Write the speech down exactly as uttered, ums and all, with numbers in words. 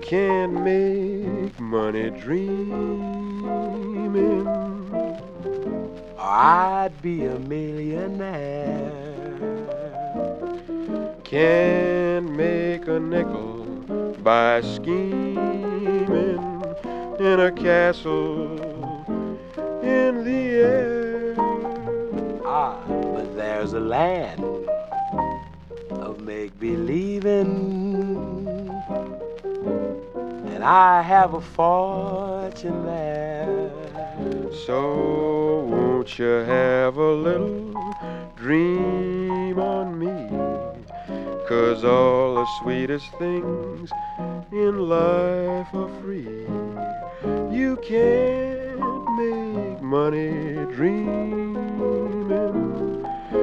can't make money dreaming, I'd be a millionaire. Can't make a nickel by scheming in a castle in the air. Ah, but there's a land of make-believing, and I have a fortune there. So won't you have a little dream on me? 'Cause all the sweetest things in life are free. You can't make money dream